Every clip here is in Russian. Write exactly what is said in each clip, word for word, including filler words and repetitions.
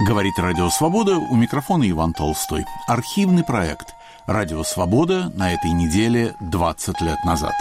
Говорит Радио Свобода, у микрофона Иван Толстой. Архивный проект «Радио Свобода» на этой неделе двадцать лет назад.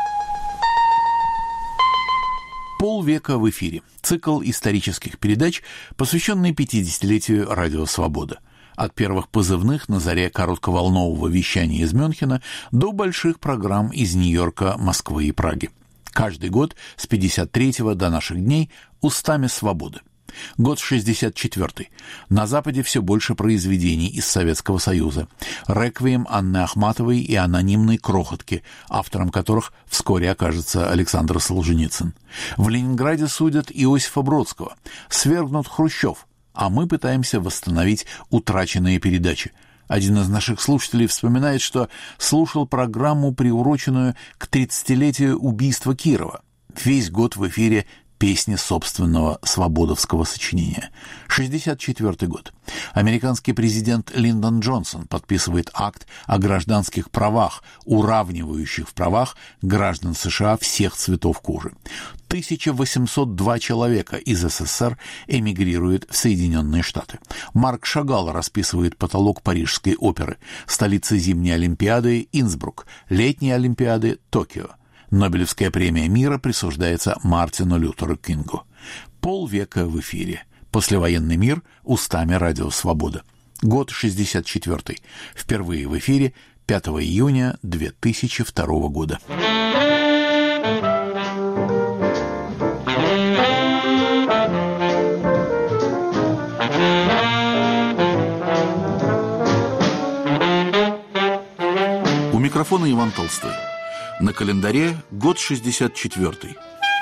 Полвека в эфире. Цикл исторических передач, посвященный пятидесятилетию Радио Свобода. От первых позывных на заре коротковолнового вещания из Мюнхена до больших программ из Нью-Йорка, Москвы и Праги. Каждый год с пятьдесят третьего до наших дней устами свободы. Год шестьдесят четвёртый. На Западе все больше произведений из Советского Союза. «Реквием» Анны Ахматовой и анонимной «Крохотки», автором которых вскоре окажется Александр Солженицын. В Ленинграде судят Иосифа Бродского. Свергнут Хрущев, а мы пытаемся восстановить утраченные передачи. Один из наших слушателей вспоминает, что слушал программу, приуроченную к тридцатилетию убийства Кирова. Весь год в эфире песни собственного свободовского сочинения. шестьдесят четвёртый год. Американский президент Линдон Джонсон подписывает акт о гражданских правах, уравнивающих в правах граждан США всех цветов кожи. тысяча восемьсот два человека из СССР эмигрирует в Соединенные Штаты. Марк Шагал расписывает потолок Парижской оперы, столицы зимней Олимпиады Инсбрук, летней Олимпиады Токио. Нобелевская премия мира присуждается Мартину Лютеру Кингу. Полвека в эфире. Послевоенный мир устами Радио Свобода. Год шестьдесят четвёртый. Впервые в эфире пятого июня две тысячи второго года. У микрофона Иван Толстой. На календаре год шестьдесят четвёртый.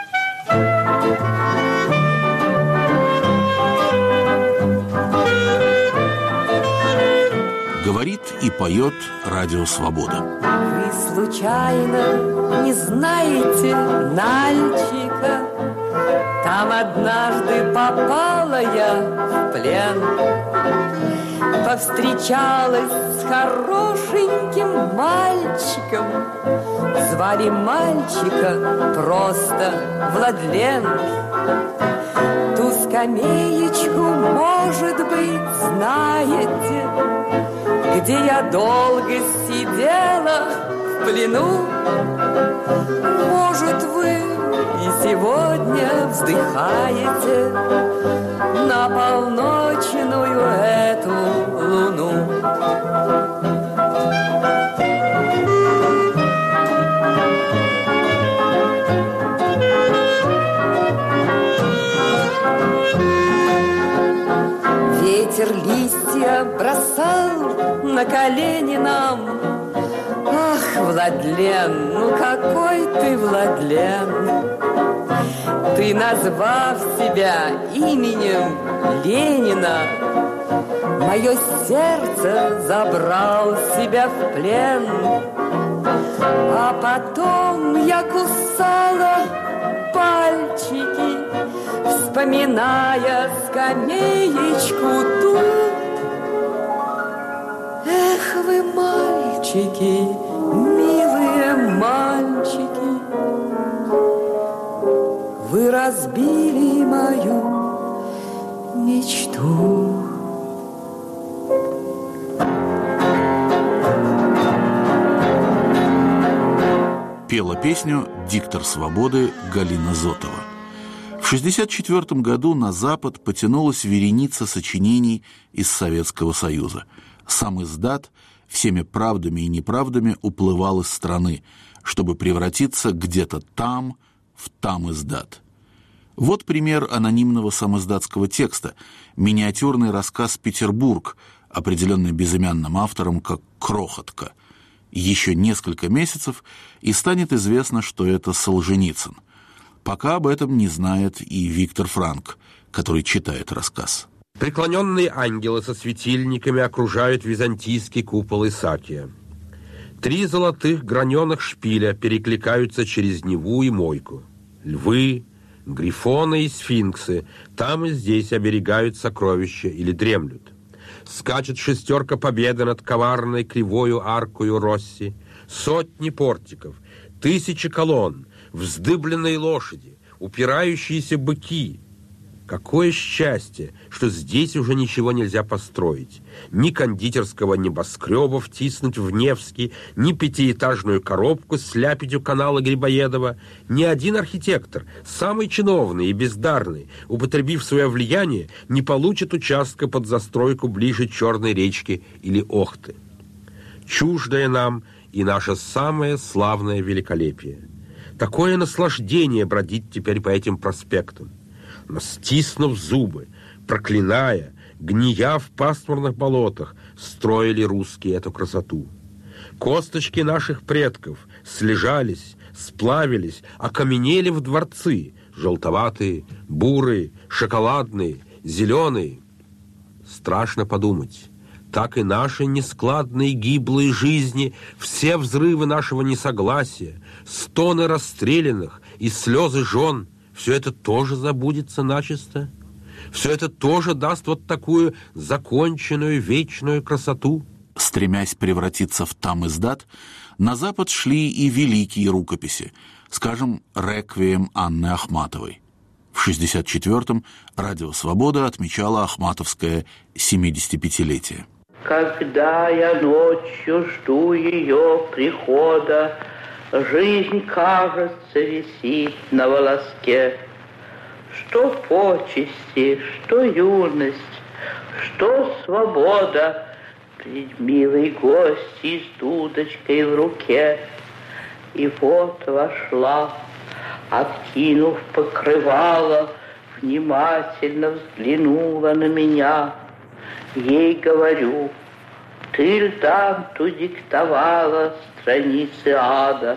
Говорит и поет Радио Свобода. Вы случайно не знаете Нальчика? Там однажды попала я в плен. Повстречалась с хорошеньким мальчиком. Звали мальчика просто Владлен. Ту скамеечку, может быть, знаете, где я долго сидела в плену. Может, вы и сегодня вздыхаете на полночную эту луну. Ветер листья бросал на колени нам. Ах, Владлен, ну какой ты, Владлен! Ты, назвав себя именем Ленина, мое сердце забрал себя в плен. А потом я кусала пальчики, вспоминая скамеечку ту. Эх вы, мальчики, милые мальчики, вы разбили мою мечту. Пела песню диктор «Свободы» Галина Зотова. В шестьдесят четвёртом году на Запад потянулась вереница сочинений из Советского Союза. Сам издат всеми правдами и неправдами уплывал из страны, чтобы превратиться где-то там, в там издат. Вот пример анонимного самиздатского текста, миниатюрный рассказ «Петербург», определенный безымянным автором как «Крохотка». Еще несколько месяцев, и станет известно, что это Солженицын. Пока об этом не знает и Виктор Франк, который читает рассказ. Преклоненные ангелы со светильниками окружают византийский купол Исаакия. Три золотых граненых шпиля перекликаются через Неву и Мойку. Львы, грифоны и сфинксы там и здесь оберегают сокровища или дремлют. Скачет шестерка победы над коварной кривою аркою Росси. Сотни портиков, тысячи колонн, вздыбленные лошади, упирающиеся быки. Какое счастье, что здесь уже ничего нельзя построить. Ни кондитерского небоскреба втиснуть в Невский, ни пятиэтажную коробку с ляпитью канала Грибоедова. Ни один архитектор, самый чиновный и бездарный, употребив свое влияние, не получит участка под застройку ближе Черной речки или Охты. Чуждое нам и наше самое славное великолепие. Такое наслаждение бродить теперь по этим проспектам. Но, стиснув зубы, проклиная, гния в пасмурных болотах, строили русские эту красоту. Косточки наших предков слежались, сплавились, окаменели в дворцы, желтоватые, бурые, шоколадные, зеленые. Страшно подумать, так и наши нескладные гиблые жизни, все взрывы нашего несогласия, стоны расстрелянных и слезы жен, все это тоже забудется начисто? Все это тоже даст вот такую законченную вечную красоту? Стремясь превратиться в там-издат, на Запад шли и великие рукописи, скажем, «Реквием» Анны Ахматовой. В шестьдесят четвёртом «Радио Свобода» отмечало ахматовское семидесятипятилетие. Когда я ночью жду ее прихода, жизнь, кажется, висит на волоске. Что почести, что юность, что свобода пред милой гостьей с дудочкой в руке. И вот вошла, откинув покрывало, внимательно взглянула на меня. Ей говорю: ты ль Данту диктовала страницы ада?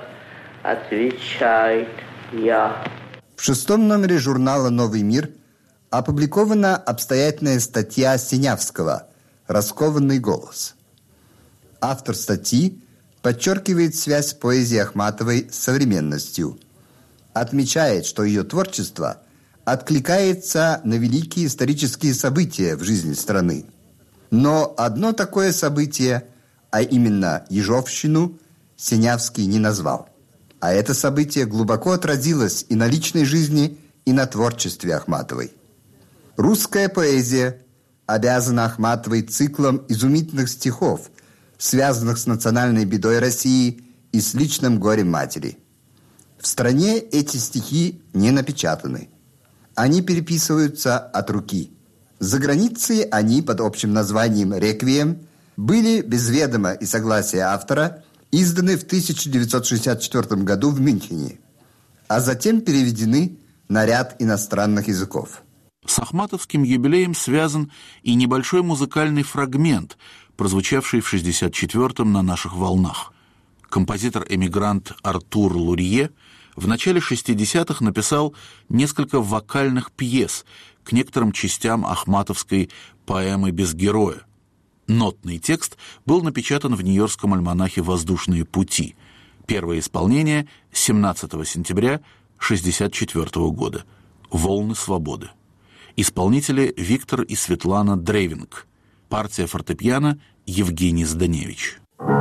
Отвечает: я. В шестом номере журнала «Новый мир» опубликована обстоятельная статья Синявского «Раскованный голос». Автор статьи подчеркивает связь поэзии Ахматовой с современностью, отмечает, что ее творчество откликается на великие исторические события в жизни страны. Но одно такое событие, а именно Ежовщину, Синявский не назвал. А это событие глубоко отразилось и на личной жизни, и на творчестве Ахматовой. Русская поэзия обязана Ахматовой циклом изумительных стихов, связанных с национальной бедой России и с личным горем матери. В стране эти стихи не напечатаны. Они переписываются от руки. За границей они под общим названием «Реквием» были без ведома и согласия автора изданы в тысяча девятьсот шестьдесят четвёртом году в Мюнхене, а затем переведены на ряд иностранных языков. С ахматовским юбилеем связан и небольшой музыкальный фрагмент, прозвучавший в шестьдесят четвёртом на наших волнах. Композитор-эмигрант Артур Лурье в начале шестидесятых написал несколько вокальных пьес к некоторым частям ахматовской поэмы «Без героя». Нотный текст был напечатан в нью-йоркском альманахе «Воздушные пути». Первое исполнение семнадцатого сентября шестьдесят четвёртого года. «Волны свободы». Исполнители Виктор и Светлана Дрейвинг. Партия фортепиано Евгений Зданевич.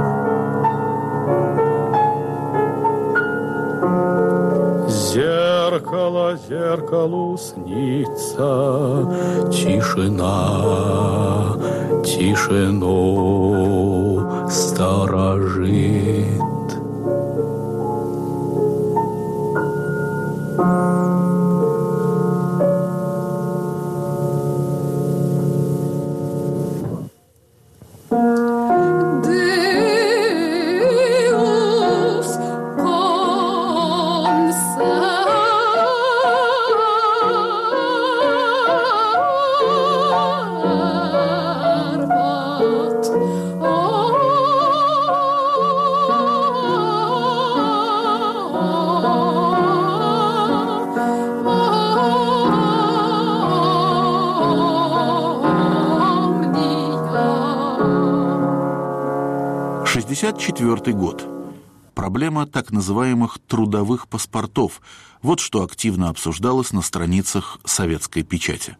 Зеркало зеркалу снится, тишина, тишину сторожит. шестьдесят четвёртый год. Проблема так называемых трудовых паспортов. Вот что активно обсуждалось на страницах советской печати.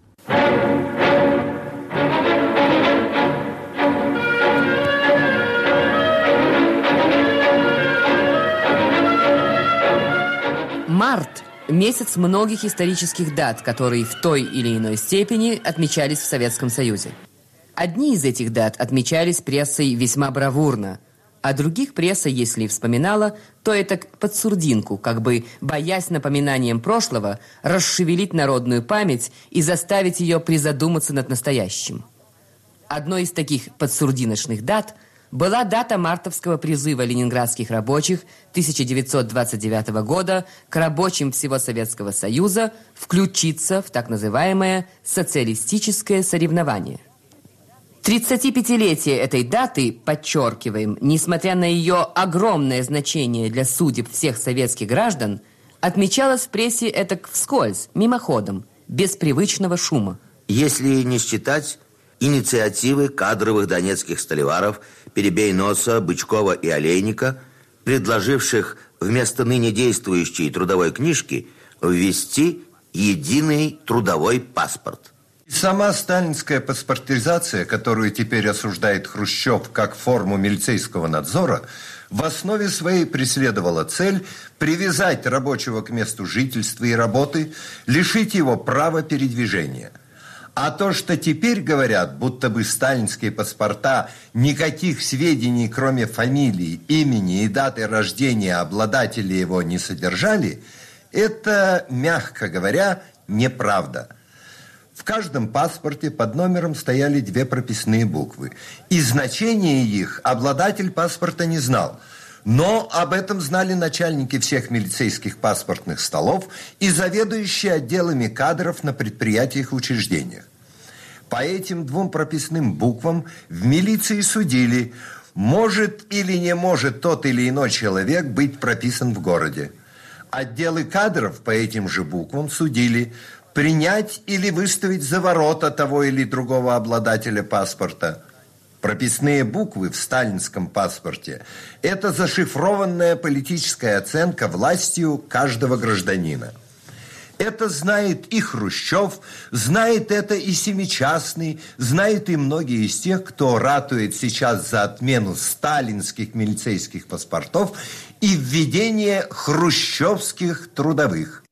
Март месяц многих исторических дат, которые в той или иной степени отмечались в Советском Союзе. Одни из этих дат отмечались прессой весьма бравурно, а других пресса, если и вспоминала, то это под сурдинку, как бы боясь напоминанием прошлого расшевелить народную память и заставить ее призадуматься над настоящим. Одной из таких подсурдиночных дат была дата мартовского призыва ленинградских рабочих тысяча девятьсот двадцать девятого года к рабочим всего Советского Союза включиться в так называемое социалистическое соревнование. тридцатипятилетие этой даты, подчеркиваем, несмотря на ее огромное значение для судеб всех советских граждан, отмечалось в прессе этак вскользь, мимоходом, без привычного шума. Если не считать инициативы кадровых донецких столеваров Перебей-Носа, Бычкова и Олейника, предложивших вместо ныне действующей трудовой книжки ввести единый трудовой паспорт. Сама сталинская паспортизация, которую теперь осуждает Хрущев как форму милицейского надзора, в основе своей преследовала цель привязать рабочего к месту жительства и работы, лишить его права передвижения. А то, что теперь говорят, будто бы сталинские паспорта никаких сведений, кроме фамилии, имени и даты рождения обладателя его не содержали, это, мягко говоря, неправда. В каждом паспорте под номером стояли две прописные буквы, и значение их обладатель паспорта не знал. Но об этом знали начальники всех милицейских паспортных столов и заведующие отделами кадров на предприятиях и учреждениях. По этим двум прописным буквам в милиции судили, может или не может тот или иной человек быть прописан в городе. Отделы кадров по этим же буквам судили, принять или выставить за ворота того или другого обладателя паспорта. Прописные буквы в сталинском паспорте – это зашифрованная политическая оценка властью каждого гражданина. Это знает и Хрущев, знает это и Семичастный, знает и многие из тех, кто ратует сейчас за отмену сталинских милицейских паспортов и введение хрущевских трудовых.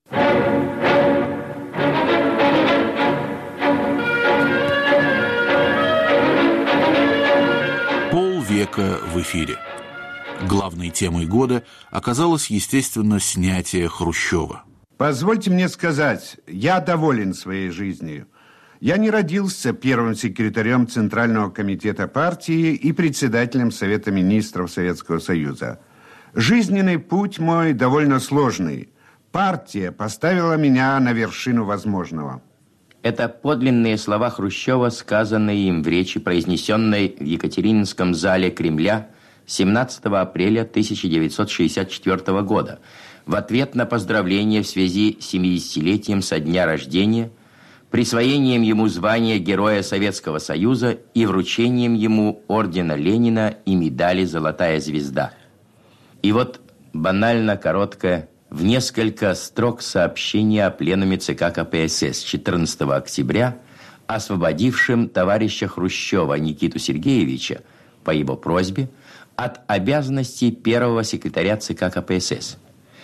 Полвека в эфире. Главной темой года оказалось, естественно, снятие Хрущева. Позвольте мне сказать, я доволен своей жизнью. Я не родился первым секретарем Центрального комитета партии и председателем Совета министров Советского Союза. Жизненный путь мой довольно сложный. Партия поставила меня на вершину возможного. Это подлинные слова Хрущева, сказанные им в речи, произнесенной в Екатерининском зале Кремля семнадцатого апреля тысяча девятьсот шестьдесят четвёртого года, в ответ на поздравление в связи с семидесятилетием со дня рождения, присвоением ему звания Героя Советского Союза и вручением ему ордена Ленина и медали «Золотая звезда». И вот банально короткое, в несколько строк сообщение о пленуме ЦК КПСС четырнадцатого октября, освободившим товарища Хрущева Никиту Сергеевича по его просьбе от обязанностей первого секретаря ЦК КПСС.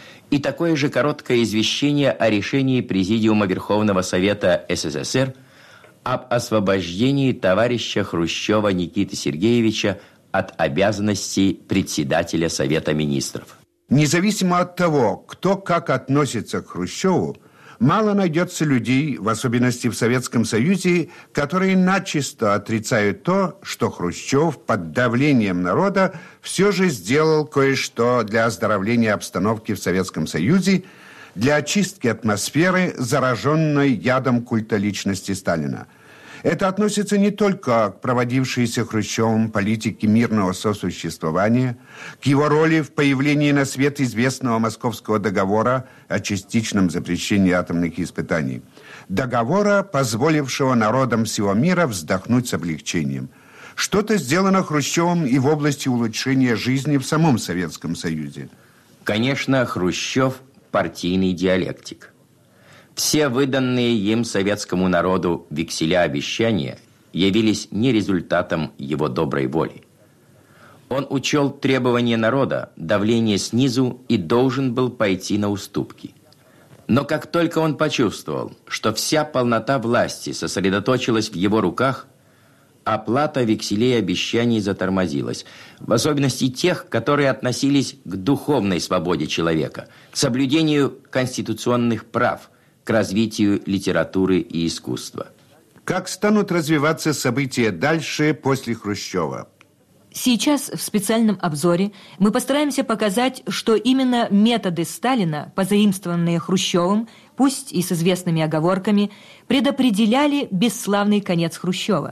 И такое же короткое извещение о решении Президиума Верховного Совета СССР об освобождении товарища Хрущева Никиты Сергеевича от обязанностей председателя Совета Министров. Независимо от того, кто как относится к Хрущеву, мало найдется людей, в особенности в Советском Союзе, которые начисто отрицают то, что Хрущев под давлением народа все же сделал кое-что для оздоровления обстановки в Советском Союзе, для очистки атмосферы, зараженной ядом культа личности Сталина. Это относится не только к проводившейся Хрущевым политике мирного сосуществования, к его роли в появлении на свет известного Московского договора о частичном запрещении атомных испытаний. Договора, позволившего народам всего мира вздохнуть с облегчением. Что-то сделано Хрущевым и в области улучшения жизни в самом Советском Союзе. Конечно, Хрущев – партийный диалектик. Все выданные им советскому народу векселя обещания явились не результатом его доброй воли. Он учел требования народа, давление снизу и должен был пойти на уступки. Но как только он почувствовал, что вся полнота власти сосредоточилась в его руках, оплата векселей и обещаний затормозилась, в особенности тех, которые относились к духовной свободе человека, к соблюдению конституционных прав, к развитию литературы и искусства. Как станут развиваться события дальше после Хрущева? Сейчас в специальном обзоре мы постараемся показать, что именно методы Сталина, позаимствованные Хрущевым, пусть и с известными оговорками, предопределяли бесславный конец Хрущева.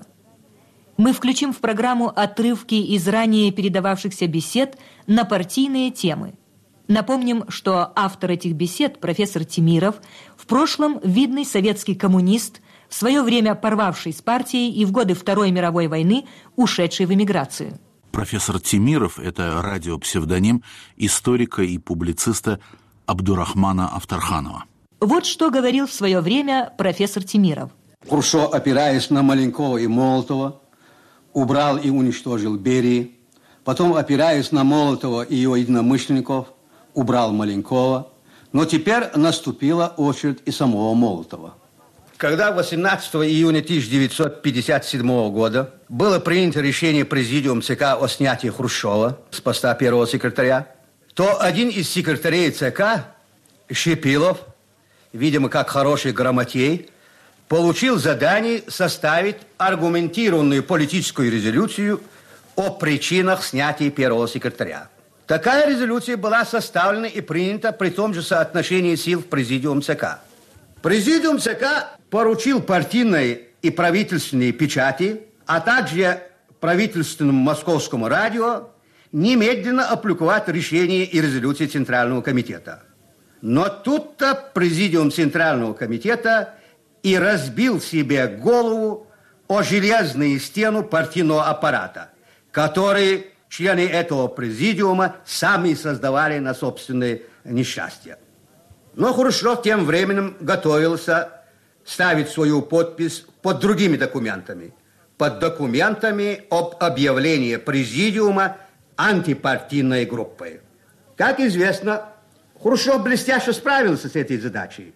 Мы включим в программу отрывки из ранее передававшихся бесед на партийные темы. Напомним, что автор этих бесед, профессор Темиров, в прошлом видный советский коммунист, в свое время порвавший с партией и в годы Второй мировой войны ушедший в эмиграцию. Профессор Темиров – это радиопсевдоним историка и публициста Абдурахмана Авторханова. Вот что говорил в свое время профессор Темиров. Хрущев, опираясь на Маленкова и Молотова, убрал и уничтожил Берии. Потом, опираясь на Молотова и его единомышленников, убрал Маленкова. Но теперь наступила очередь и самого Молотова. Когда восемнадцатого июня тысяча девятьсот пятьдесят седьмого года было принято решение Президиум ЦК о снятии Хрущева с поста первого секретаря, то один из секретарей ЦК, Шипилов, видимо, как хороший грамотей, получил задание составить аргументированную политическую резолюцию о причинах снятия первого секретаря. Такая резолюция была составлена и принята при том же соотношении сил в Президиум ЦК. Президиум ЦК поручил партийной и правительственной печати, а также правительственному московскому радио немедленно опубликовать решение и резолюции Центрального комитета. Но тут-то Президиум Центрального комитета и разбил себе голову о железную стену партийного аппарата, который члены этого президиума сами создавали на собственное несчастье. Но Хрущев тем временем готовился ставить свою подпись под другими документами, под документами об объявлении президиума антипартийной группой. Как известно, Хрущев блестяще справился с этой задачей.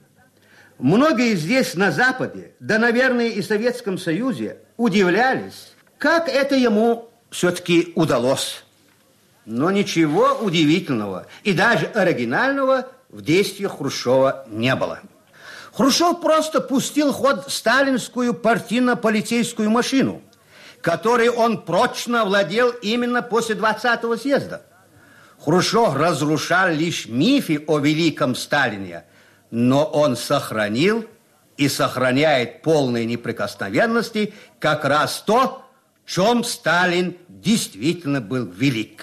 Многие здесь, на Западе, да, наверное, и в Советском Союзе, удивлялись, как это ему все-таки удалось. Но ничего удивительного и даже оригинального в действиях Хрущева не было. Хрущев просто пустил в ход сталинскую партийно-полицейскую машину, которой он прочно владел именно после двадцатого съезда. Хрущев разрушал лишь мифы о великом Сталине, но он сохранил и сохраняет полной неприкосновенности как раз то, в чем Сталин действительно был велик.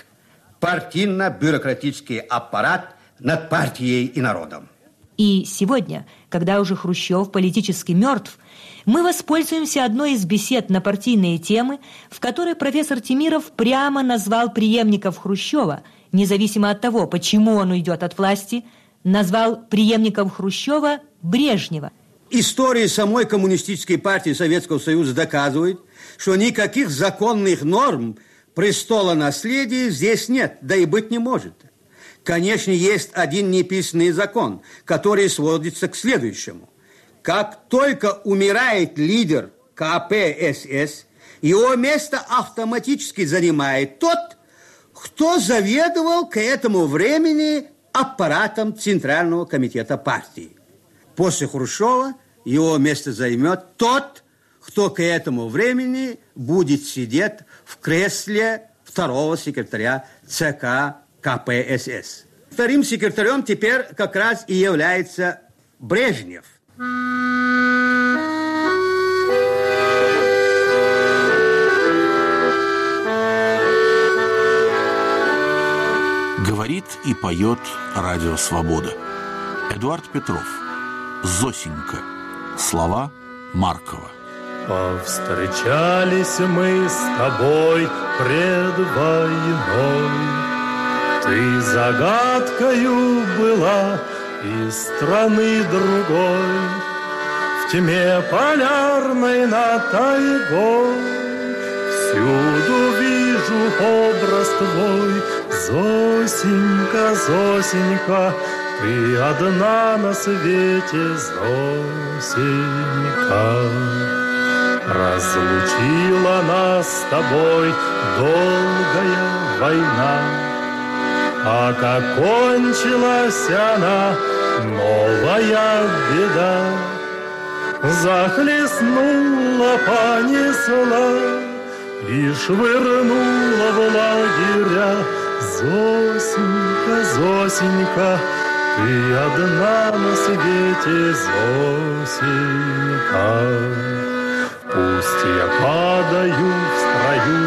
Партийно-бюрократический аппарат над партией и народом. И сегодня, когда уже Хрущев политически мертв, мы воспользуемся одной из бесед на партийные темы, в которой профессор Темиров прямо назвал преемников Хрущева, независимо от того, почему он уйдет от власти, назвал преемником Хрущева Брежнева. История самой коммунистической партии Советского Союза доказывает, что никаких законных норм престола наследия здесь нет, да и быть не может. Конечно, есть один неписанный закон, который сводится к следующему. Как только умирает лидер ка пэ эс эс, его место автоматически занимает тот, кто заведовал к этому времени аппаратом Центрального комитета партии. После Хрущева его место займет тот, кто к этому времени будет сидеть в кресле второго секретаря ЦК ка пэ эс эс. Вторым секретарем теперь как раз и является Брежнев. Говорит и поет радио «Свобода». Эдуард Петров. «Зосенька». Слова Маркова. Повстречались мы с тобой пред войной. Ты загадкою была из страны другой. В тьме полярной над тайгой всюду вижу образ твой. Зосенька, Зосенька, ты одна на свете, Зосенька. Разлучила нас с тобой долгая война, а как кончилась она, новая беда. Захлестнула, понесла и швырнула в лагеря. Зосенька, Зосенька, ты одна на свете, Зосенька. Пусть я падаю в строю,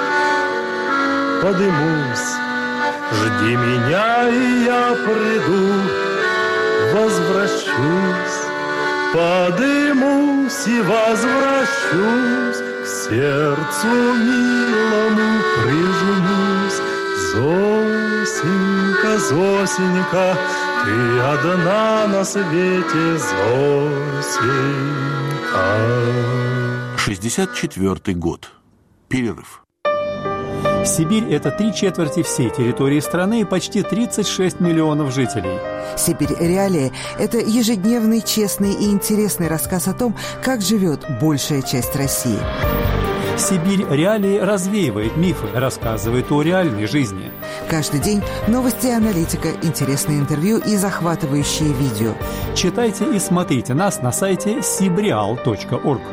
подымусь, жди меня, и я приду, возвращусь, подымусь и возвращусь, к сердцу милому прижмусь. Зосенька, Зосенька, ты одна на свете, Зосенька. шестьдесят четвёртый год. Перерыв. Сибирь – это три четверти всей территории страны и почти тридцать шесть миллионов жителей. «Сибирь. Реалии» – это ежедневный, честный и интересный рассказ о том, как живет большая часть России. «Сибирь. Реалии» развеивает мифы, рассказывает о реальной жизни. Каждый день новости и аналитика, интересные интервью и захватывающие видео. Читайте и смотрите нас на сайте сибреал точка орг.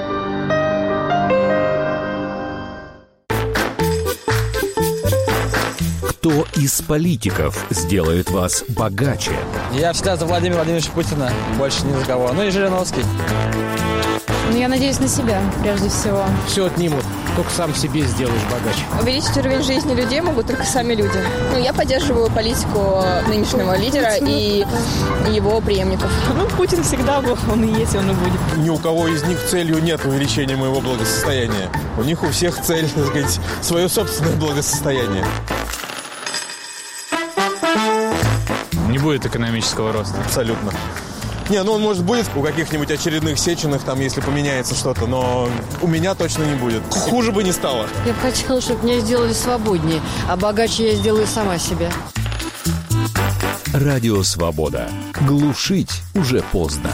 Кто из политиков сделает вас богаче? Я всегда за Владимира Владимировича Путина, больше ни за кого. Ну и Жириновский. Ну, я надеюсь на себя, прежде всего. Все отнимут, только сам себе сделаешь богаче. Увеличить уровень жизни людей могут только сами люди. Ну, я поддерживаю политику нынешнего лидера и его преемников. Ну, Путин всегда был, он и есть, он и будет. Ни у кого из них целью нет увеличения моего благосостояния. У них у всех цель, так сказать, свое собственное благосостояние. Не будет экономического роста. Абсолютно. Не, ну он, может, будет у каких-нибудь очередных Сеченых, там, если поменяется что-то, но у меня точно не будет. Хуже бы не стало. Я бы хотела, чтобы меня сделали свободнее, а богаче я сделаю сама себя. Радио «Свобода». Глушить уже поздно.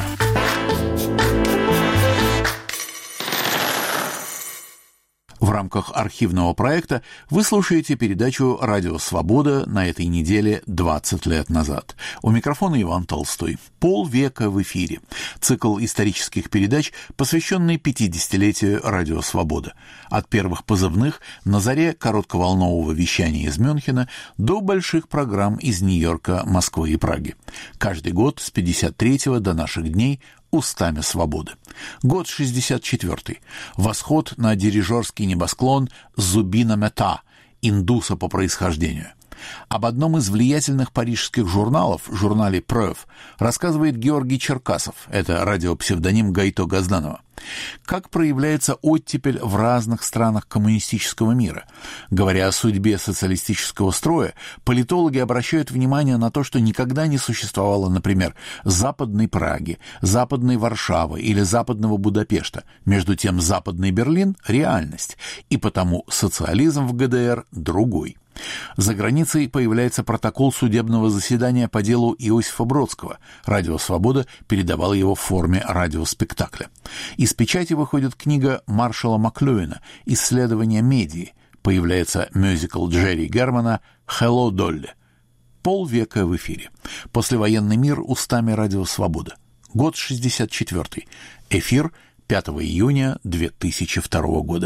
В рамках архивного проекта вы слушаете передачу «Радио Свобода» на этой неделе двадцать лет назад. У микрофона Иван Толстой. Полвека в эфире. Цикл исторических передач, посвященный пятидесятилетию «Радио Свобода». От первых позывных на заре коротковолнового вещания из Мюнхена до больших программ из Нью-Йорка, Москвы и Праги. Каждый год с пятьдесят третьего до наших дней устами свободы. Год шестьдесят четвёртый. Восход на дирижерский небосклон Зубина Мета, индуса по происхождению. Об одном из влиятельных парижских журналов, журнале «Прeuve», рассказывает Георгий Черкасов, это радиопсевдоним Гайто Газданова. Как проявляется оттепель в разных странах коммунистического мира. Говоря о судьбе социалистического строя, политологи обращают внимание на то, что никогда не существовало, например, Западной Праги, Западной Варшавы или Западного Будапешта. Между тем, Западный Берлин – реальность, и потому социализм в ГДР другой. За границей появляется протокол судебного заседания по делу Иосифа Бродского. Радио «Свобода» передавало его в форме радиоспектакля. Из печати выходит книга Маршала Маклюэна «Исследование медии». Появляется мюзикл Джерри Германа «Hello, Dolly». Полвека в эфире. Послевоенный мир устами Радио «Свобода». Год шестьдесят четвёртый. Эфир пятого июня две тысячи второго года.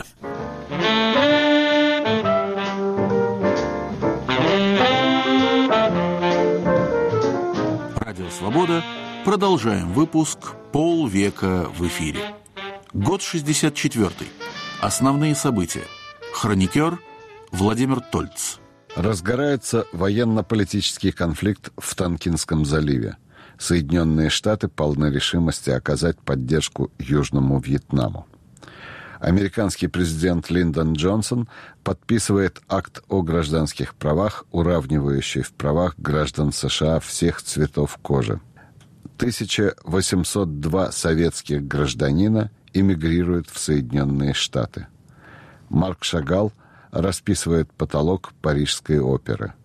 Радио «Свобода». Продолжаем выпуск «Полвека в эфире». Год шестьдесят четвёртый. Основные события. Хроникер Владимир Тольц. Разгорается военно-политический конфликт в Тонкинском заливе. Соединенные Штаты полны решимости оказать поддержку Южному Вьетнаму. Американский президент Линдон Джонсон подписывает акт о гражданских правах, уравнивающий в правах граждан США всех цветов кожи. тысяча восемьсот два советских гражданина эмигрируют в Соединенные Штаты. Марк Шагал расписывает потолок Парижской оперы.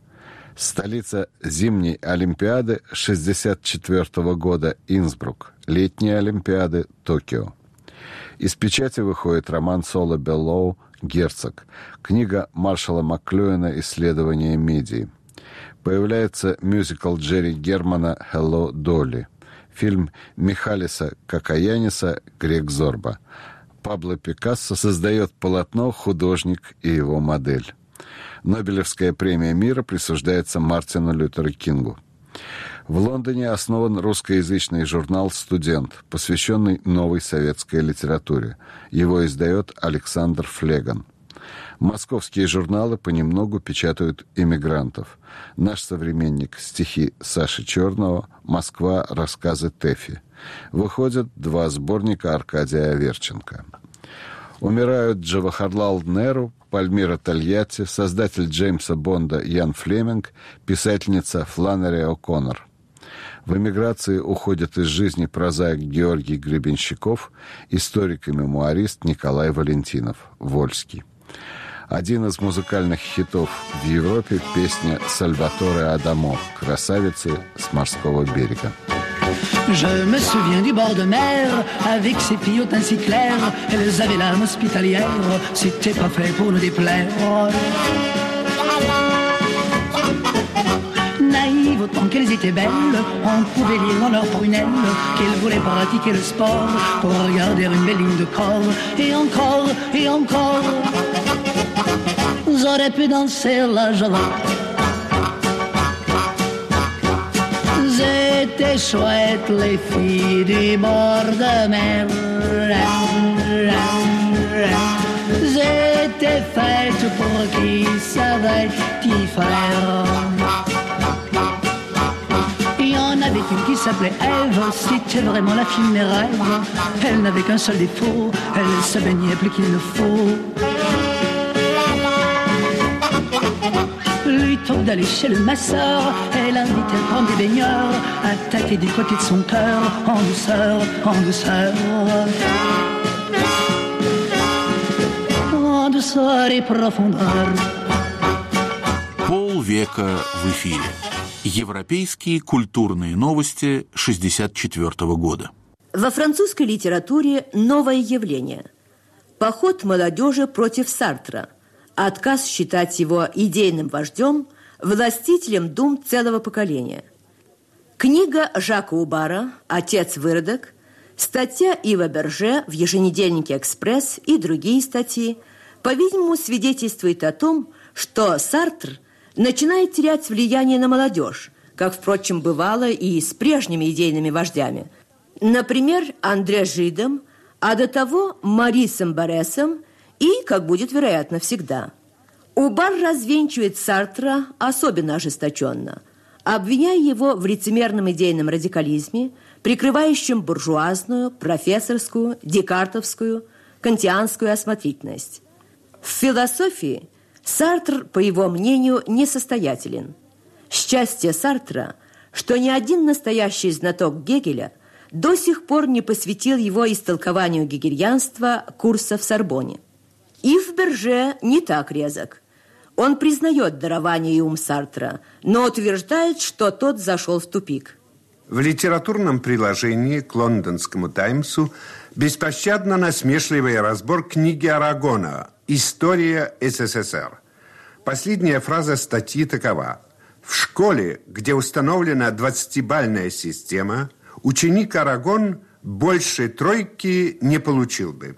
Столица зимней Олимпиады шестьдесят четвёртого года Инсбрук, летней Олимпиады Токио. Из печати выходит роман Соло Беллоу «Герцог», книга Маршала Маклюэна «Исследование медии». Появляется мюзикл Джерри Германа «Hello, Долли», фильм Михалиса Какаяниса «Грек Зорба». Пабло Пикассо создает полотно «Художник и его модель». Нобелевская премия мира присуждается Мартину Лютеру Кингу. В Лондоне основан русскоязычный журнал «Студент», посвященный новой советской литературе. Его издает Александр Флеган. Московские журналы понемногу печатают иммигрантов. «Наш современник», стихи Саши Черного, «Москва», рассказы Тэфи. Выходят два сборника Аркадия Аверченко. Умирают Джавахарлал Неру, Пальмира Тольятти, создатель Джеймса Бонда Ян Флеминг, писательница Фланнери О'Коннор. В эмиграции уходят из жизни прозаик Георгий Гребенщиков, историк и мемуарист Николай Валентинов, Вольский. Один из музыкальных хитов в Европе – песня Сальваторе Адамо «Красавицы с морского берега». Je me souviens du bord de mer, avec ses filles au teint si clair. Elles avaient l'âme hospitalière, c'était pas fait pour nous déplaire. Naïves autant qu'elles étaient belles, on pouvait lire dans leurs prunelles qu'elles voulaient pratiquer le sport pour regarder une belle ligne de corps. Et encore, et encore, j'aurais pu danser la java. C'était chouette les filles du bord de mer. J'étais faite pour qui savait y faire. Il y en avait une qui s'appelait Ève, c'était vraiment la fille de mes rêves. Elle n'avait qu'un seul défaut, elle se baignait plus qu'il ne faut. Plutôt que d'aller chez le masseur, elle invitait à prendre des baigneurs, attaquer du côté de son cœur, en douceur, en douceur. En douceur et profondeur. Полвека в эфире. Европейские культурные новости шестьдесят четвёртого года. Во французской литературе новое явление. Поход молодежи против Сартра. Отказ считать его идейным вождем, властителем дум целого поколения. Книга Жака Убара «Отец-выродок», статья Ива Берже в еженедельнике «Экспресс» и другие статьи, по-видимому, свидетельствует о том, что Сартр начинает терять влияние на молодежь, как, впрочем, бывало и с прежними идейными вождями. Например, Андре Жидом, а до того Марисом Баресом и, как будет вероятно, всегда. Убар развенчивает Сартра особенно ожесточенно, обвиняя его в лицемерном идейном радикализме, прикрывающем буржуазную, профессорскую, декартовскую, кантианскую осмотрительность. В философии Сартр, по его мнению, несостоятелен. Счастье Сартра, что ни один настоящий знаток Гегеля до сих пор не посвятил его истолкованию гегельянства курса в Сорбонне. Ив Берже не так резок. Он признает дарование и ум Сартра, но утверждает, что тот зашел в тупик. В литературном приложении к лондонскому «Таймсу» беспощадно насмешливый разбор книги Арагона «История СССР». Последняя фраза статьи такова: «В школе, где установлена двадцатибалльная система, ученик Арагон больше тройки не получил бы».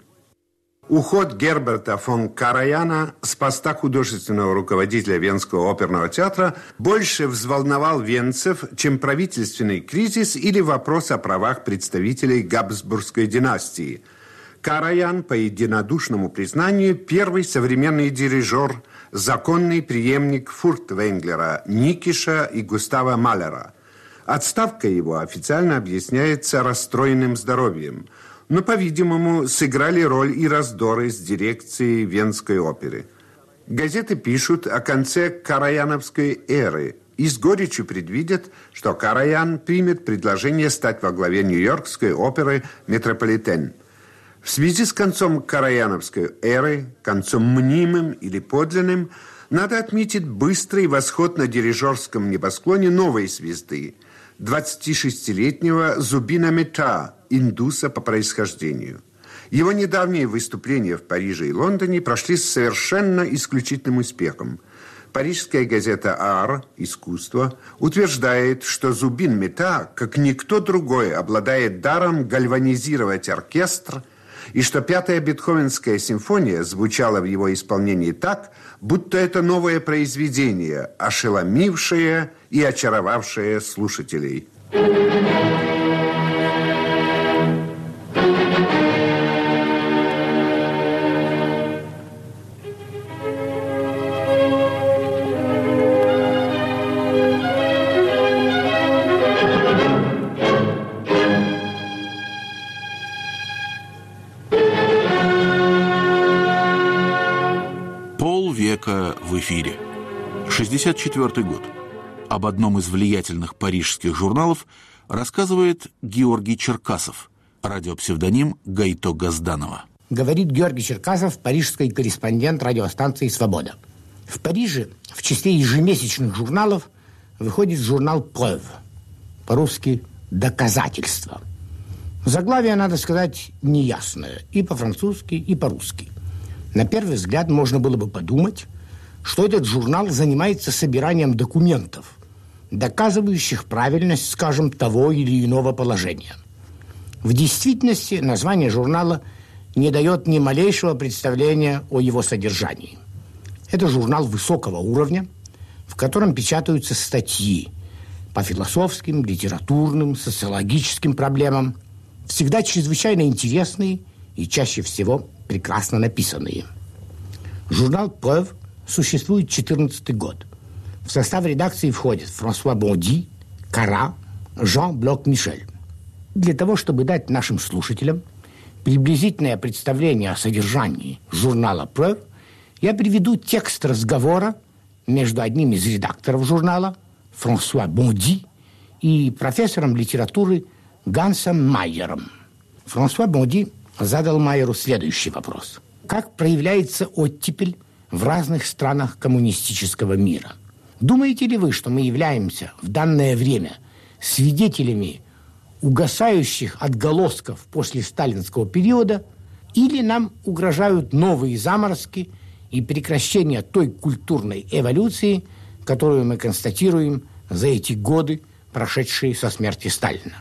Уход Герберта фон Караяна с поста художественного руководителя Венского оперного театра больше взволновал венцев, чем правительственный кризис или вопрос о правах представителей Габсбургской династии. Караян, по единодушному признанию, первый современный дирижер, законный преемник Фуртвенглера, Никиша и Густава Малера. Отставка его официально объясняется расстроенным здоровьем. Но, по-видимому, сыграли роль и раздоры с дирекцией Венской оперы. Газеты пишут о конце караяновской эры и с горечью предвидят, что Караян примет предложение стать во главе Нью-Йоркской оперы «Метрополитен». В связи с концом караяновской эры, концом мнимым или подлинным, Надо отметить быстрый восход на дирижерском небосклоне новой звезды, двадцатишестилетнего Зубина Мета, индуса по происхождению. Его недавние выступления в Париже и Лондоне прошли с совершенно исключительным успехом. Парижская газета «Ар» «Искусство» утверждает, что Зубин Мета, как никто другой, обладает даром гальванизировать оркестр, и что пятая бетховенская симфония звучала в его исполнении так, будто это новое произведение, ошеломившее и очаровавшее слушателей. Полвека в эфире. шестьдесят четвёртый год. Об одном из влиятельных парижских журналов рассказывает Георгий Черкасов, радиопсевдоним Гайто Газданова. Говорит Георгий Черкасов, парижский корреспондент радиостанции «Свобода». В Париже в числе ежемесячных журналов выходит журнал «Preuve», по-русски «Доказательство». Заглавие, надо сказать, неясное и по-французски, и по-русски. На первый взгляд можно было бы подумать, что этот журнал занимается собиранием документов, доказывающих правильность, скажем, того или иного положения. В действительности название журнала не дает ни малейшего представления о его содержании. Это журнал высокого уровня, в котором печатаются статьи по философским, литературным, социологическим проблемам, всегда чрезвычайно интересные и чаще всего прекрасно написанные. Журнал «Preuve» существует четырнадцатый год. В состав редакции входят Франсуа Бонди, Кара, Жан-Блок Мишель. Для того, чтобы дать нашим слушателям приблизительное представление о содержании журнала «Preuve», я приведу текст разговора между одним из редакторов журнала, Франсуа Бонди, и профессором литературы Гансом Майером. Франсуа Бонди задал Майеру следующий вопрос. Как проявляется оттепель в разных странах коммунистического мира? Думаете ли вы, что мы являемся в данное время свидетелями угасающих отголосков после сталинского периода, или нам угрожают новые заморозки и прекращение той культурной эволюции, которую мы констатируем за эти годы, прошедшие со смерти Сталина?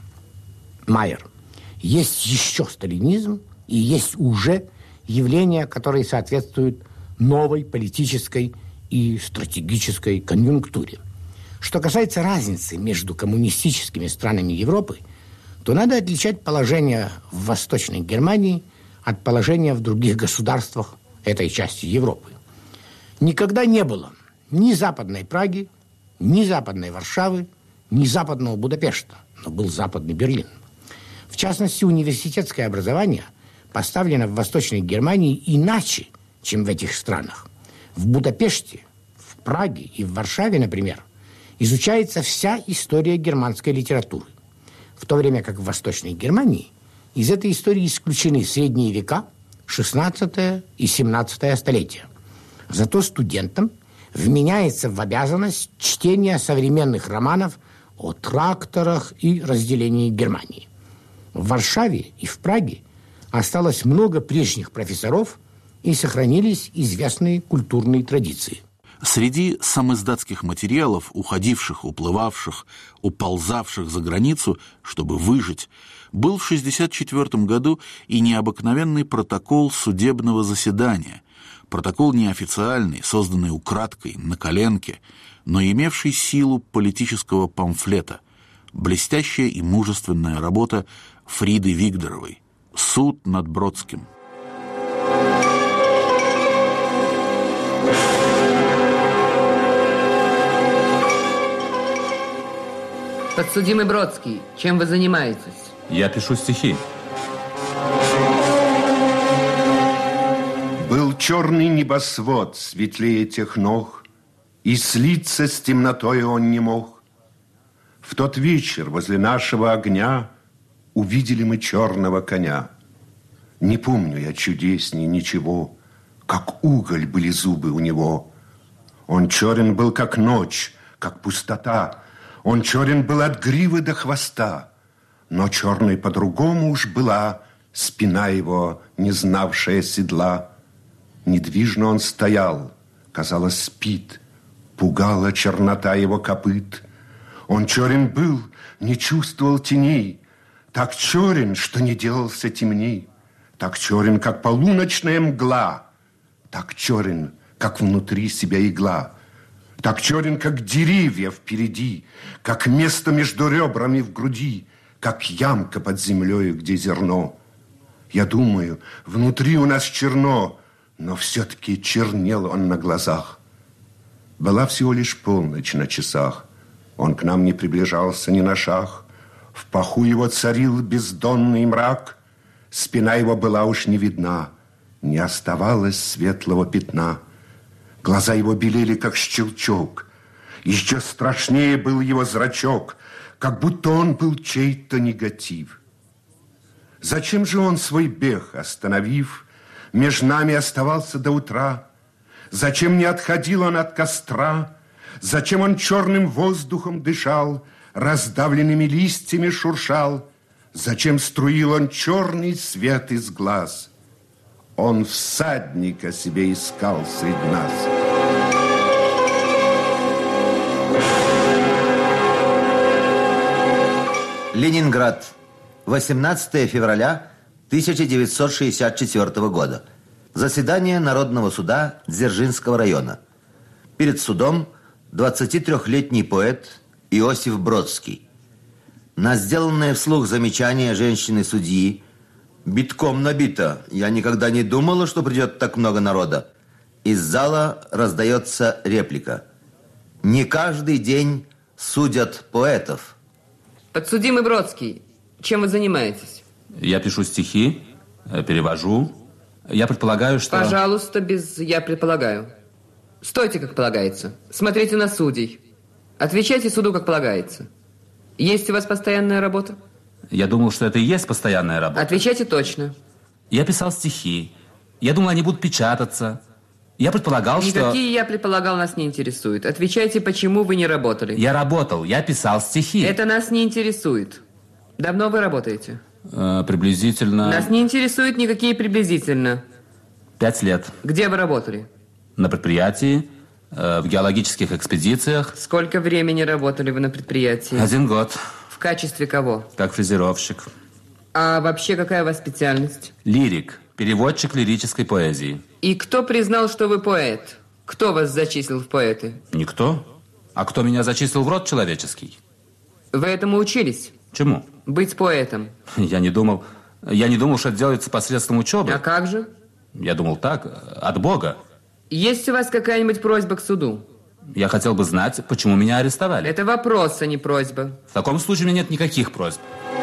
Майер. Есть еще сталинизм, и есть уже явления, которые соответствуют новой политической и стратегической конъюнктуре. Что касается разницы между коммунистическими странами Европы, то надо отличать положение в Восточной Германии от положения в других государствах этой части Европы. Никогда не было ни Западной Праги, ни Западной Варшавы, ни Западного Будапешта, но был Западный Берлин. В частности, университетское образование поставлено в Восточной Германии иначе, чем в этих странах. В Будапеште, в Праге и в Варшаве, например, изучается вся история германской литературы, в то время как в Восточной Германии из этой истории исключены средние века, шестнадцатое и семнадцатое столетия. Зато студентам вменяется в обязанность чтения современных романов о тракторах и разделении Германии. В Варшаве и в Праге осталось много прежних профессоров и сохранились известные культурные традиции. Среди самиздатских материалов, уходивших, уплывавших, уползавших за границу, чтобы выжить, был в шестьдесят четвёртом году и необыкновенный протокол судебного заседания. Протокол неофициальный, созданный украдкой, на коленке, но имевший силу политического памфлета. Блестящая и мужественная работа Фриды Вигдоровой «Суд над Бродским». Подсудимый Бродский, чем вы занимаетесь? Я пишу стихи. Был черный небосвод светлее тех ног, и слиться с темнотой он не мог. В тот вечер возле нашего огня увидели мы черного коня. Не помню я чудесней ничего, как уголь были зубы у него. Он черен был, как ночь, как пустота. Он черен был от гривы до хвоста. Но черной по-другому уж была спина его, не знавшая седла. Недвижно он стоял, казалось, спит. Пугала чернота его копыт. Он черен был, не чувствовал теней. Так черен, что не делался темней. Так черен, как полуночная мгла. Так черен, как внутри себя игла. Так черен, как деревья впереди, как место между ребрами в груди, как ямка под землей, где зерно. Я думаю, внутри у нас черно, но все-таки чернел он на глазах. Была всего лишь полночь на часах. Он к нам не приближался ни на шаг. В паху его царил бездонный мрак. Спина его была уж не видна. Не оставалось светлого пятна. Глаза его белели, как щелчок. Еще страшнее был его зрачок, как будто он был чей-то негатив. Зачем же он свой бег остановив, меж нами оставался до утра? Зачем не отходил он от костра? Зачем он черным воздухом дышал, раздавленными листьями шуршал? Зачем струил он черный свет из глаз? Он всадника себе искал среди нас. Ленинград. восемнадцатое февраля тысяча девятьсот шестьдесят четвёртого года. Заседание Народного суда Дзержинского района. Перед судом двадцатитрёхлетний поэт Иосиф Бродский. На сделанное вслух замечание женщины-судьи: «Битком набито. Я никогда не думала, что придет так много народа». Из зала раздается реплика: «Не каждый день судят поэтов». Подсудимый Бродский, чем вы занимаетесь? Я пишу стихи, перевожу. Я предполагаю, что... Пожалуйста, без «я предполагаю». Стойте, как полагается. Смотрите на судей. Отвечайте суду, как полагается. Есть у вас постоянная работа? Я думал, что это и есть постоянная работа. Отвечайте точно. Я писал стихи. Я думал, они будут печататься. Я предполагал, Никакие что... Никакие «я предполагал» нас не интересуют. Отвечайте, почему вы не работали. Я работал, я писал стихи. Это нас не интересует. Давно вы работаете? Э, приблизительно... Нас не интересуют никакие приблизительно. Пять лет. Где вы работали? На предприятии, э, в геологических экспедициях. Сколько времени работали вы на предприятии? Один год. В качестве кого? Как фрезеровщик. А вообще какая у вас специальность? Лирик, переводчик лирической поэзии. И кто признал, что вы поэт? Кто вас зачислил в поэты? Никто. А кто меня зачислил в род человеческий? Вы этому учились? Чему? Быть поэтом. Я не думал, я не думал, что это делается посредством учебы. А как же? Я думал так, от Бога. Есть у вас какая-нибудь просьба к суду? Я хотел бы знать, почему меня арестовали. Это вопрос, а не просьба. В таком случае у меня нет никаких просьб.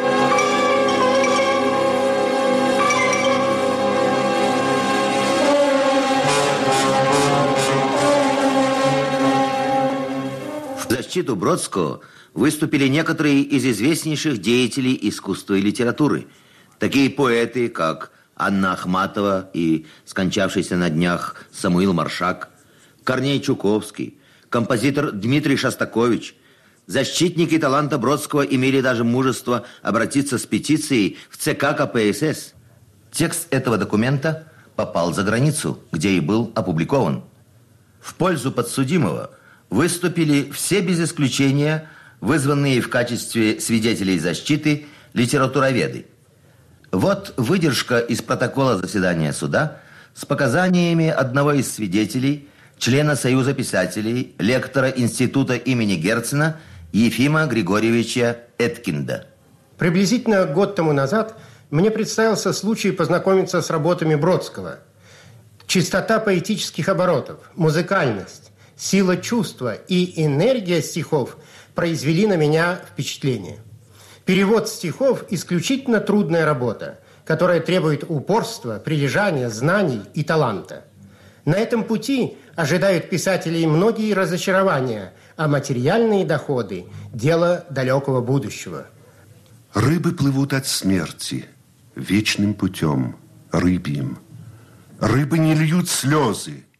В защиту Бродского выступили некоторые из известнейших деятелей искусства и литературы. Такие поэты, как Анна Ахматова и скончавшийся на днях Самуил Маршак, Корней Чуковский, композитор Дмитрий Шостакович. Защитники таланта Бродского имели даже мужество обратиться с петицией в ЦК ка пэ эс эс. Текст этого документа попал за границу, где и был опубликован. В пользу подсудимого выступили все без исключения вызванные в качестве свидетелей защиты литературоведы. Вот выдержка из протокола заседания суда с показаниями одного из свидетелей, члена Союза писателей, лектора института имени Герцена Ефима Григорьевича Эткинда. Приблизительно год тому назад мне представился случай познакомиться с работами Бродского. Чистота поэтических оборотов, музыкальность, сила чувства и энергия стихов произвели на меня впечатление. Перевод стихов – исключительно трудная работа, которая требует упорства, прилежания, знаний и таланта. На этом пути ожидают писателей многие разочарования, а материальные доходы – дело далекого будущего. Рыбы плывут от смерти вечным путем, рыбьим. Рыбы не льют слезы,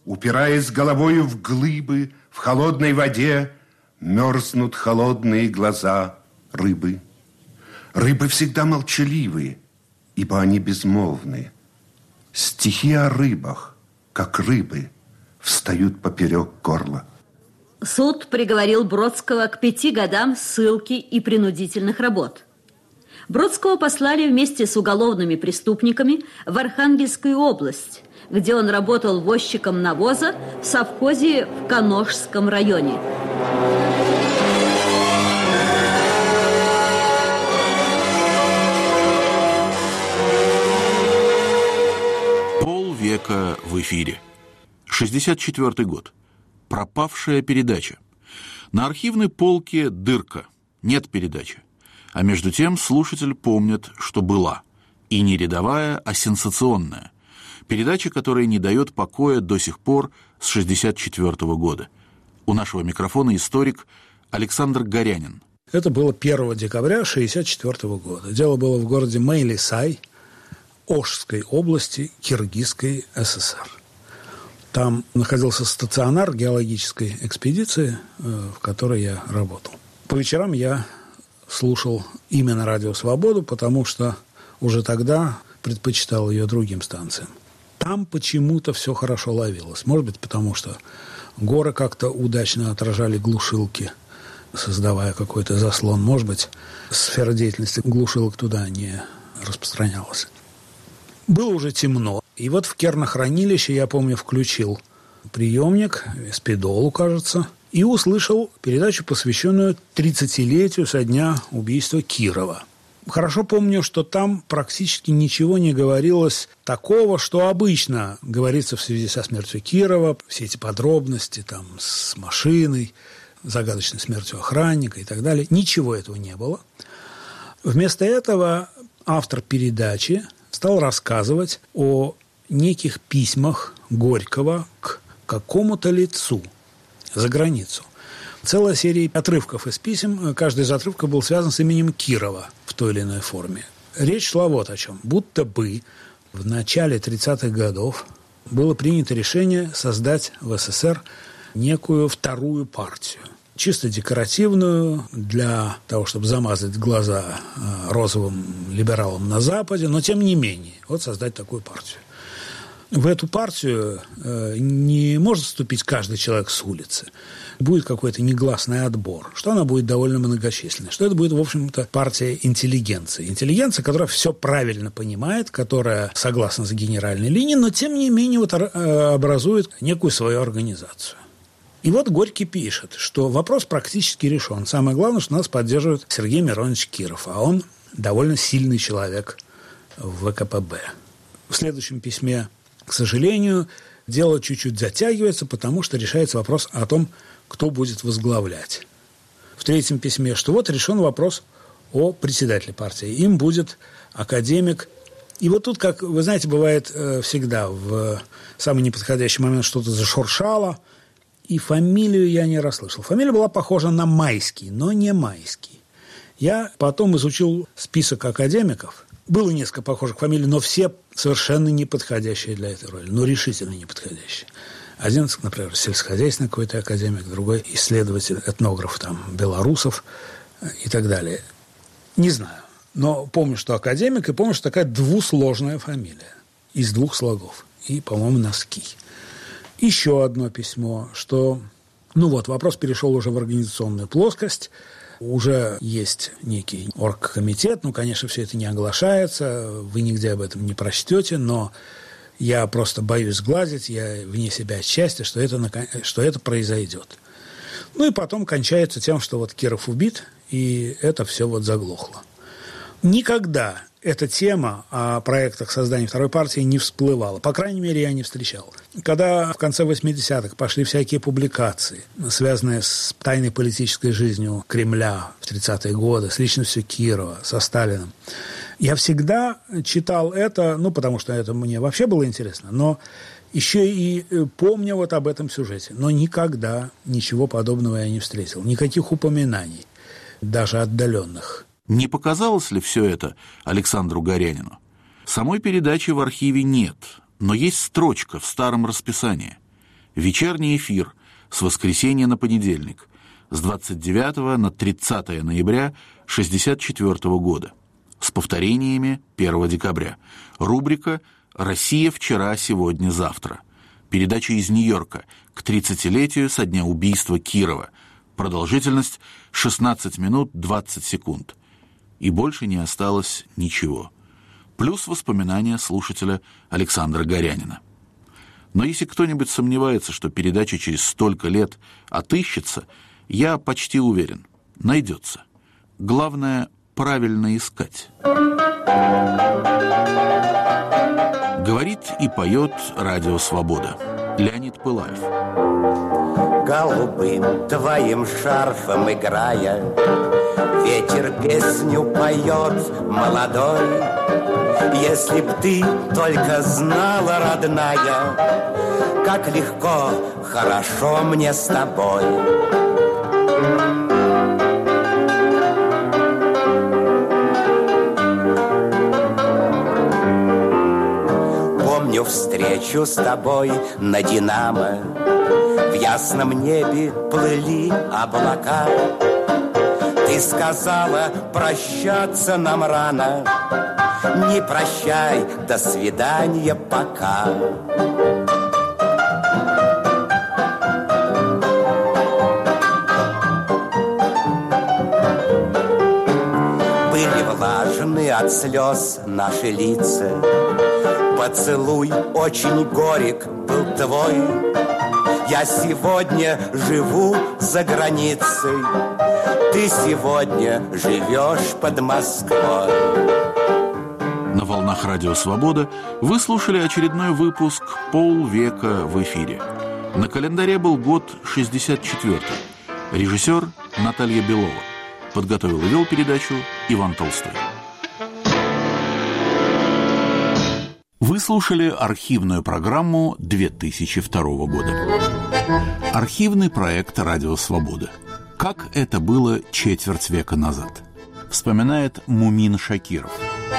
Упираясь головою в глыбы, в холодной воде мерзнут холодные глаза рыбы. Рыбы всегда молчаливые, ибо они безмолвные. Стихи о рыбах, как рыбы, встают поперек горла. Суд приговорил Бродского к пяти годам ссылки и принудительных работ. Бродского послали вместе с уголовными преступниками в Архангельскую область, где он работал возчиком навоза в совхозе в Каношском районе. Полвека в эфире. шестьдесят четвёртый год. Пропавшая передача. На архивной полке дырка. Нет передачи. А между тем слушатель помнит, что была. И не рядовая, а сенсационная. Передача, которая не дает покоя до сих пор с шестьдесят четвёртого года. У нашего микрофона историк Александр Горянин. Это было первого декабря шестьдесят четвёртого года. Дело было в городе Мейлисай, Ошской области Киргизской ССР. Там находился стационар геологической экспедиции, в которой я работал. По вечерам я слушал именно «Радио Свободу», потому что уже тогда предпочитал ее другим станциям. Там почему-то все хорошо ловилось. Может быть, потому что горы как-то удачно отражали глушилки, создавая какой-то заслон. Может быть, сфера деятельности глушилок туда не распространялась. Было уже темно. И вот в кернохранилище, я помню, включил приемник, спидолу, кажется, и услышал передачу, посвященную тридцатилетию со дня убийства Кирова. Хорошо помню, что там практически ничего не говорилось такого, что обычно говорится в связи со смертью Кирова, все эти подробности там с машиной, загадочной смертью охранника и так далее. Ничего этого не было. Вместо этого автор передачи стал рассказывать о неких письмах Горького к какому-то лицу за границу. Целая серия отрывков из писем, каждый из отрывков был связан с именем Кирова в той или иной форме. Речь шла вот о чем. Будто бы в начале тридцатых годов было принято решение создать в СССР некую вторую партию. Чисто декоративную, для того, чтобы замазать глаза розовым либералам на Западе, но тем не менее, вот создать такую партию. В эту партию не может вступить каждый человек с улицы. Будет какой-то негласный отбор, что она будет довольно многочисленной, что это будет, в общем-то, партия интеллигенции. Интеллигенция, которая все правильно понимает, которая согласна с генеральной линией, но, тем не менее, вот образует некую свою организацию. И вот Горький пишет, что вопрос практически решен. Самое главное, что нас поддерживает Сергей Миронович Киров, а он довольно сильный человек в ВКПБ. В следующем письме, к сожалению, дело чуть-чуть затягивается, потому что решается вопрос о том, кто будет возглавлять. В третьем письме, что вот решен вопрос о председателе партии. Им будет академик. И вот тут, как вы знаете, бывает всегда в самый неподходящий момент что-то зашуршало, и фамилию я не расслышал. Фамилия была похожа на Майский, но не Майский. Я потом изучил список академиков. Было несколько похожих фамилий, но все совершенно неподходящие для этой роли. Ну, решительно неподходящие. Один, например, сельскохозяйственный какой-то академик, другой исследователь, этнограф там, белорусов и так далее. Не знаю. Но помню, что академик, и помню, что такая двусложная фамилия. Из двух слогов. И, по-моему, носки. Еще одно письмо, что, ну вот, вопрос перешел уже в организационную плоскость, уже есть некий оргкомитет, ну, конечно, все это не оглашается, вы нигде об этом не прочтете, но я просто боюсь сглазить, я вне себя от счастья, что это, что это произойдет. Ну, и потом кончается тем, что вот Киров убит, и это все вот заглохло. Никогда эта тема о проектах создания второй партии не всплывала. По крайней мере, я не встречал. Когда в конце восьмидесятых пошли всякие публикации, связанные с тайной политической жизнью Кремля в тридцатые годы, с личностью Кирова, со Сталиным, я всегда читал это, ну, потому что это мне вообще было интересно, но еще и помню вот об этом сюжете. Но никогда ничего подобного я не встретил. Никаких упоминаний, даже отдаленных. Не показалось ли все это Александру Горянину? Самой передачи в архиве нет, но есть строчка в старом расписании. Вечерний эфир с воскресенья на понедельник, с двадцать девятого на тридцатое ноября шестьдесят четвёртого года, с повторениями первого декабря. Рубрика «Россия вчера, сегодня, завтра». Передача из Нью-Йорка к тридцатилетию со дня убийства Кирова. Продолжительность шестнадцать минут двадцать секунд. И больше не осталось ничего. Плюс воспоминания слушателя Александра Горянина. Но если кто-нибудь сомневается, что передача через столько лет отыщется, я почти уверен, найдется. Главное – правильно искать. Говорит и поет Радио Свобода. Леонид Пылаев. Голубым твоим шарфом играя, ветер песню поет молодой. Если б ты только знала, родная, как легко, хорошо мне с тобой. Помню встречу с тобой на Динамо. В ясном небе плыли облака. Ты сказала, прощаться нам рано. Не прощай, до свидания, пока. Были влажны от слез наши лица. Поцелуй очень горек был твой. Я сегодня живу за границей. Ты сегодня живешь под Москвой. На волнах Радио Свобода вы слушали очередной выпуск «Полвека в эфире». На календаре был год шестьдесят четвёртый. Режиссер Наталья Белова. Подготовил и вел передачу Иван Толстой. Вы слушали архивную программу две тысячи второго года. Архивный проект «Радио Свобода». Как это было четверть века назад? Вспоминает Мумин Шакиров.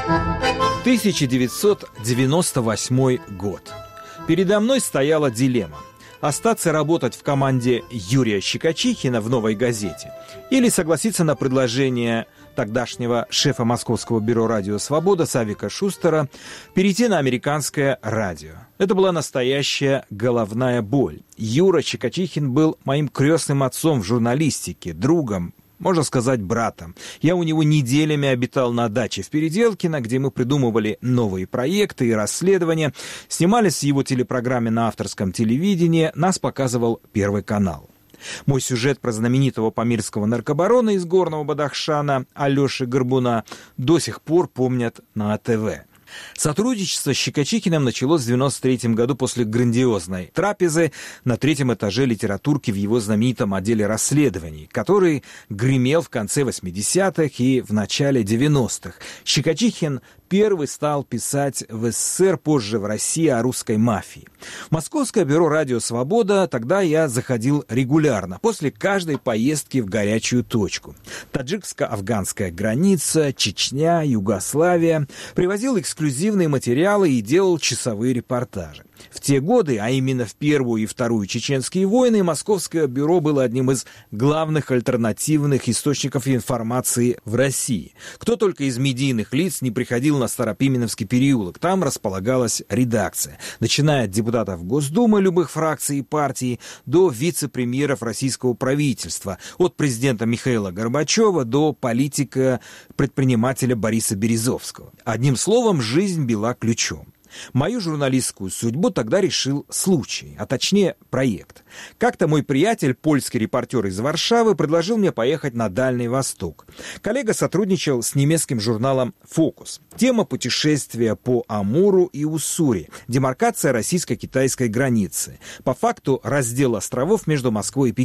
тысяча девятьсот девяносто восьмой год. Передо мной стояла дилемма: остаться работать в команде Юрия Щекочихина в «Новой газете» или согласиться на предложение тогдашнего шефа Московского бюро «Радио Свобода» Савика Шустера перейти на американское радио. Это была настоящая головная боль. Юра Щекочихин был моим крестным отцом в журналистике, другом, можно сказать, братом. Я у него неделями обитал на даче в Переделкино, где мы придумывали новые проекты и расследования, снимались в его телепрограмме на авторском телевидении, нас показывал Первый канал. Мой сюжет про знаменитого памирского наркобарона из Горного Бадахшана Алеши Горбуна до сих пор помнят на АТВ. Сотрудничество с Щекочихиным началось в девяносто третьем году после грандиозной трапезы на третьем этаже литературки в его знаменитом отделе расследований, который гремел в конце восьмидесятых и в начале девяностых. Щекочихин первый стал писать в СССР, позже в России, о русской мафии. В Московское бюро «Радио Свобода» тогда я заходил регулярно, после каждой поездки в горячую точку. Таджикско-афганская граница, Чечня, Югославия. Привозил эксклюзивные материалы и делал часовые репортажи. В те годы, а именно в Первую и Вторую чеченские войны, Московское бюро было одним из главных альтернативных источников информации в России. Кто только из медийных лиц не приходил на Старопименовский переулок, там располагалась редакция, начиная от депутатов Госдумы любых фракций и партий до вице-премьеров российского правительства, от президента Михаила Горбачева до политика-предпринимателя Бориса Березовского. Одним словом, жизнь била ключом. Мою журналистскую судьбу тогда решил случай, а точнее проект. Как-то мой приятель, польский репортер из Варшавы, предложил мне поехать на Дальний Восток. Коллега сотрудничал с немецким журналом «Фокус». Тема путешествия по Амуру и Уссури, демаркация российско-китайской границы, по факту раздел островов между Москвой и Пекином.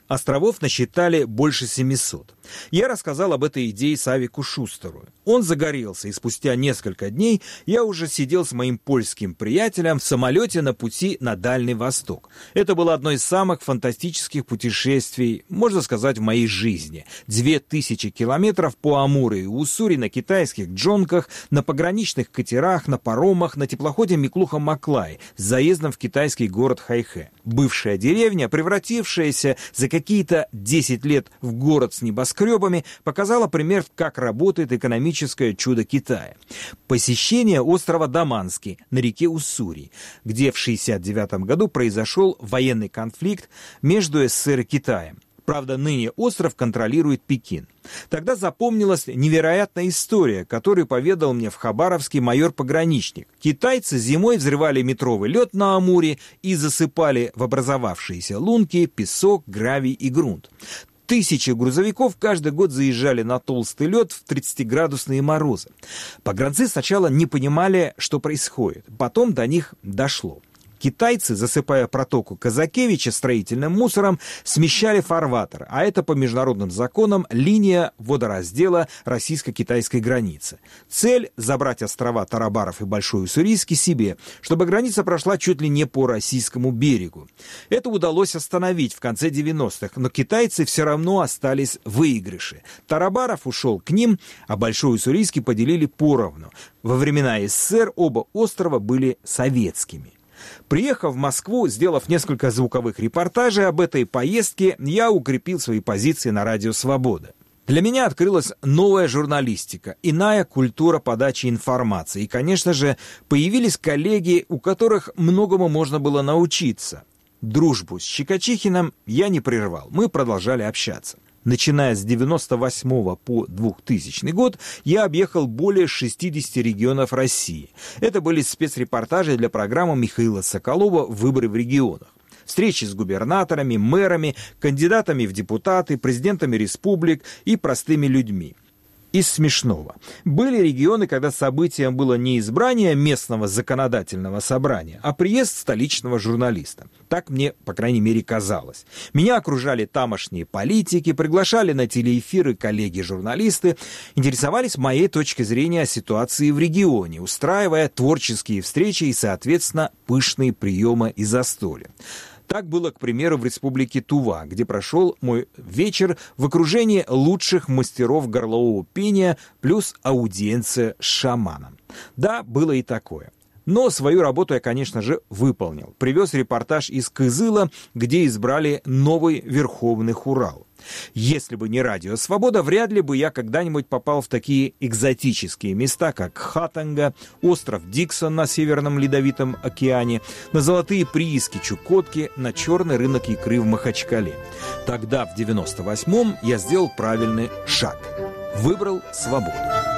Островов насчитали больше семисот. Я рассказал об этой идее Савику Шустеру. Он загорелся, и спустя несколько дней я уже сидел с моим польским приятелем в самолете на пути на Дальний Восток. Это было одно из самых фантастических путешествий, можно сказать, в моей жизни. Две тысячи километров по Амуру и Уссури на китайских джонках, на пограничных катерах, на паромах, на теплоходе Миклуха-Маклай с заездом в китайский город Хайхэ. Бывшая деревня, превратившаяся за какие-то десять лет в город с небоскребами, показала пример, как работает экономическое чудо Китая. Посещение острова Даманский на реке Уссури, где в шестьдесят девятом году произошел военный конфликт между СССР и Китаем. Правда, ныне остров контролирует Пекин. Тогда запомнилась невероятная история, которую поведал мне в Хабаровске майор-пограничник. Китайцы зимой взрывали метровый лед на Амуре и засыпали в образовавшиеся лунки песок, гравий и грунт. Тысячи грузовиков каждый год заезжали на толстый лед в тридцатиградусные морозы. Погранцы сначала не понимали, что происходит. Потом до них дошло. Китайцы, засыпая протоку Казакевича строительным мусором, смещали фарватер, а это по международным законам линия водораздела российско-китайской границы. Цель – забрать острова Тарабаров и Большой Уссурийский себе, чтобы граница прошла чуть ли не по российскому берегу. Это удалось остановить в конце девяностых, но китайцы все равно остались в выигрыше. Тарабаров ушел к ним, а Большой Уссурийский поделили поровну. Во времена СССР оба острова были советскими. Приехав в Москву, сделав несколько звуковых репортажей об этой поездке, я укрепил свои позиции на радио «Свобода». Для меня открылась новая журналистика, иная культура подачи информации. И, конечно же, появились коллеги, у которых многому можно было научиться. Дружбу с Щекочихиным я не прервал, мы продолжали общаться. Начиная с девяносто восьмого по двухтысячный год я объехал более шестидесяти регионов России. Это были спецрепортажи для программы Михаила Соколова «Выборы в регионах». Встречи с губернаторами, мэрами, кандидатами в депутаты, президентами республик и простыми людьми. Из смешного. Были регионы, когда событием было не избрание местного законодательного собрания, а приезд столичного журналиста. Так мне, по крайней мере, казалось. Меня окружали тамошние политики, приглашали на телеэфиры коллеги-журналисты, интересовались моей точкой зрения о ситуации в регионе, устраивая творческие встречи и, соответственно, пышные приемы и застолья. Так было, к примеру, в республике Тува, где прошел мой вечер в окружении лучших мастеров горлового пения плюс аудиенция с шаманом. Да, было и такое. Но свою работу я, конечно же, выполнил. Привез репортаж из Кызыла, где избрали новый Верховный Хурал. Если бы не радио «Свобода», вряд ли бы я когда-нибудь попал в такие экзотические места, как Хатанга, остров Диксон на Северном Ледовитом океане, на золотые прииски Чукотки, на черный рынок икры в Махачкале. Тогда, в девяносто восьмом, я сделал правильный шаг. Выбрал свободу.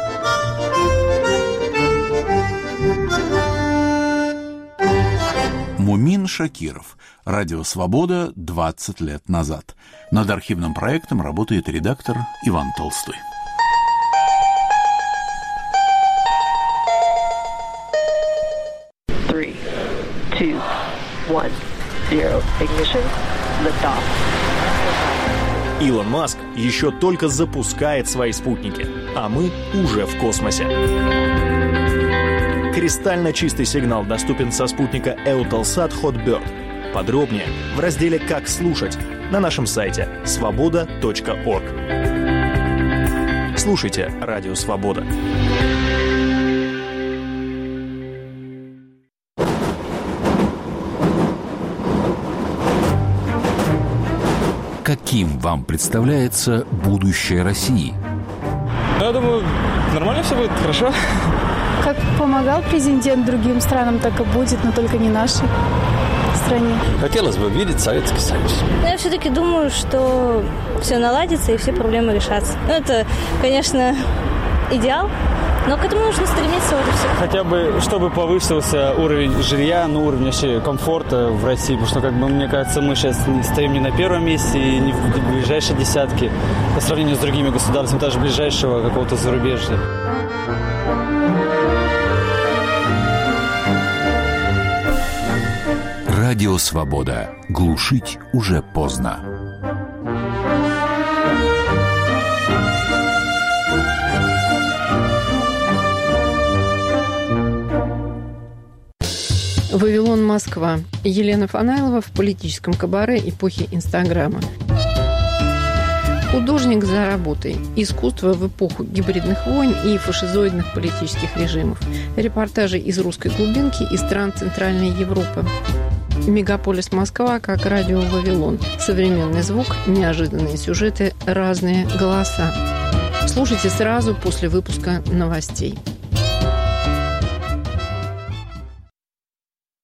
Мумин Шакиров. Радио «Свобода» двадцать лет назад. Над архивным проектом работает редактор Иван Толстой. Three, two, one, zero. Ignition. Liftoff. Илон Маск еще только запускает свои спутники, а мы уже в космосе. Кристально чистый сигнал доступен со спутника Eutelsat Hotbird. Подробнее в разделе «Как слушать» на нашем сайте свобода точка орг. Слушайте Радио Свобода. Каким вам представляется будущее России? Я думаю, нормально все будет, хорошо. Как помогал президент другим странам, так и будет, но только не нашей стране. Хотелось бы видеть Советский Союз. Но я все-таки думаю, что все наладится и все проблемы решатся. Ну, это, конечно, идеал, но к этому нужно стремиться. Вот и все. Хотя бы, чтобы повысился уровень жилья, ну, уровень вообще комфорта в России. Потому что, как бы, мне кажется, мы сейчас стоим не на первом месте и не в ближайшей десятке по сравнению с другими государствами, даже ближайшего какого-то зарубежья. Радио «Свобода». Глушить уже поздно. Вавилон, Москва. Елена Фанайлова в политическом кабаре эпохи Инстаграма. Художник за работой. Искусство в эпоху гибридных войн и фашизоидных политических режимов. Репортажи из русской глубинки и стран Центральной Европы. Мегаполис Москва как радио Вавилон. Современный звук, неожиданные сюжеты, разные голоса. Слушайте сразу после выпуска новостей.